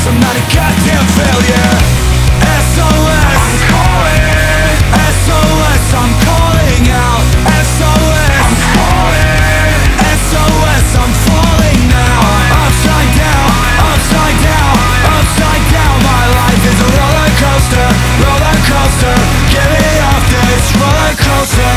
I'm not a goddamn failure. SOS, I'm calling. SOS, I'm calling out. SOS, I'm falling. SOS, I'm falling now. Upside down, upside down, upside down. My life is a roller coaster, roller coaster. Get me off this roller coaster.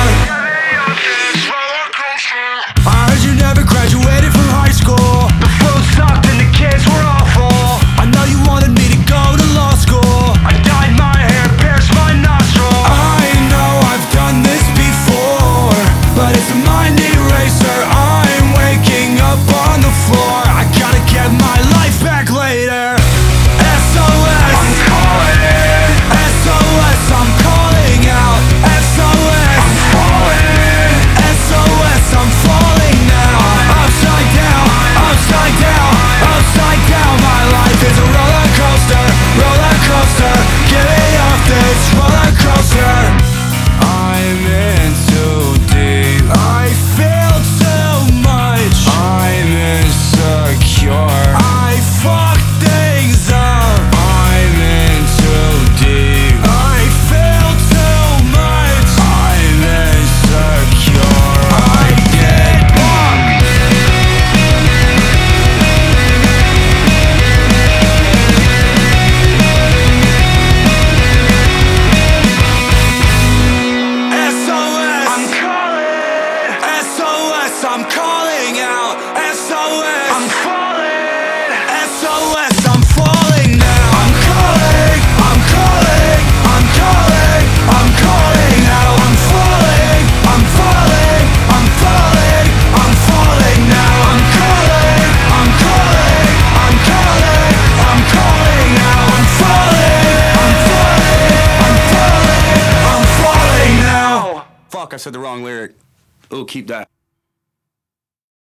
I heard you never graduated from high school. The food sucked and the kids were awful. I know you wanted me to go to law school. I dyed my hair, pierced my nostril. I know I've done this before, but it's a mind eraser. I'm waking up on the floor. I gotta get my life back later. SOS, I'm calling. SOS, I'm calling out. SOS, I'm falling. SOS, I'm falling now. Upside down, upside down, upside down. My life is a roller coaster, roller coaster. Get me off this roller coaster. I'm in too deep. I feel too much. I'm insecure. I fuck things up. I'm in too deep. I feel too much. I'm insecure. I get bugged. SOS, I'm calling. SOS, I'm calling out. SOS, I'm falling. SOS, I'm falling now. I'm calling. I'm calling. I'm calling. I'm calling out. I'm falling. I'm falling. I'm falling. I'm falling now. I'm calling. I'm calling. I'm calling. I'm calling now. I'm falling. I'm falling. I'm falling. I'm falling now. Fuck, I said the wrong lyric. Ooh, keep that.